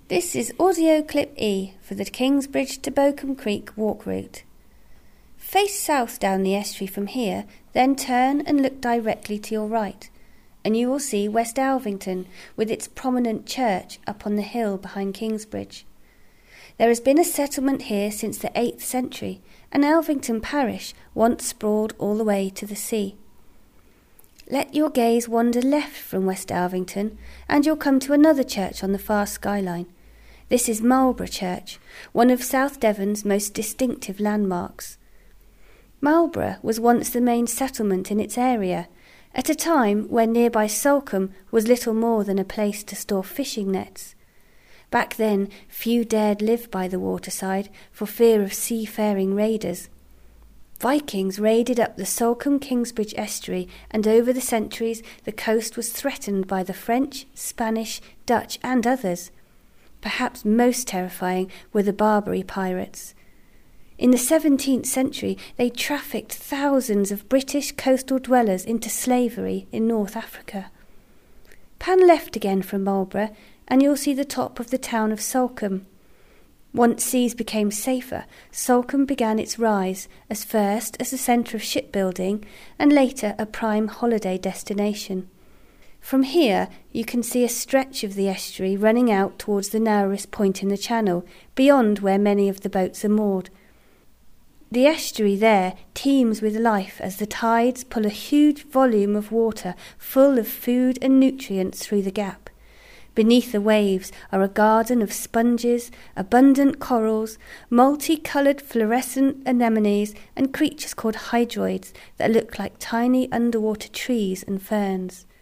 This is audio clip E for the Kingsbridge to Bokum Creek walk route. Face south down the estuary from here, then turn and look directly to your right, and you will see West Alvington with its prominent church up on the hill behind Kingsbridge. There has been a settlement here since the 8th century, and Alvington parish once sprawled all the way to the sea. Let your gaze wander left from West Alvington, and you'll come to another church on the far skyline. This is Marlborough Church, one of South Devon's most distinctive landmarks. Marlborough was once the main settlement in its area, at a time when nearby Salcombe was little more than a place to store fishing nets. Back then, few dared live by the waterside for fear of seafaring raiders. Vikings raided up the Salcombe-Kingsbridge estuary, and over the centuries the coast was threatened by the French, Spanish, Dutch and others. Perhaps most terrifying were the Barbary pirates. In the 17th century they trafficked thousands of British coastal dwellers into slavery in North Africa. Pan left again from Marlborough and you'll see the top of the town of Salcombe. Once seas became safer, Salcombe began its rise, as first as a centre of shipbuilding and later a prime holiday destination. From here you can see a stretch of the estuary running out towards the narrowest point in the channel, beyond where many of the boats are moored. The estuary there teems with life as the tides pull a huge volume of water full of food and nutrients through the gap. Beneath the waves are a garden of sponges, abundant corals, multicoloured fluorescent anemones and creatures called hydroids that look like tiny underwater trees and ferns.